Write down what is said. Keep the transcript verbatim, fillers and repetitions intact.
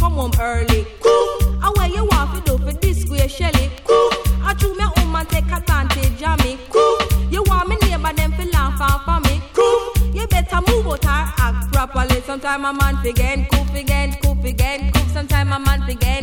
come home early. Cool, and where you want to do for this square Shelly. Cool, I chew me home and take advantage of me. Cool, you want me neighbor them fi laugh and for me. Cool, you better move out or act properly. Sometime a man fi get cook, fi get cook, fi get cook. Sometime a man fi get